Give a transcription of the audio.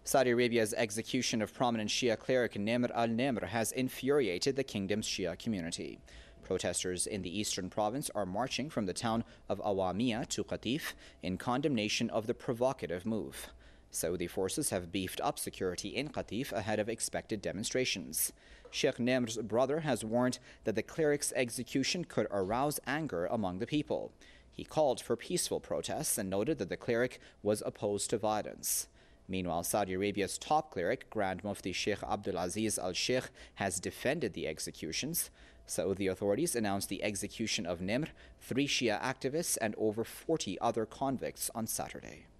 Saudi Arabia's execution of prominent Shia cleric Nimr al-Nimr has infuriated the kingdom's Shia community. Protesters in the eastern province are marching from the town of Awamiya to Qatif in condemnation of the provocative move. Saudi forces have beefed up security in Qatif ahead of expected demonstrations. Sheikh Nimr's brother has warned that the cleric's execution could arouse anger among the people. He called for peaceful protests and noted that the cleric was opposed to violence. Meanwhile, Saudi Arabia's top cleric, Grand Mufti Sheikh Abdulaziz al-Sheikh, has defended the executions. Saudi authorities announced the execution of Nimr, 3 Shia activists, and over 40 other convicts on Saturday.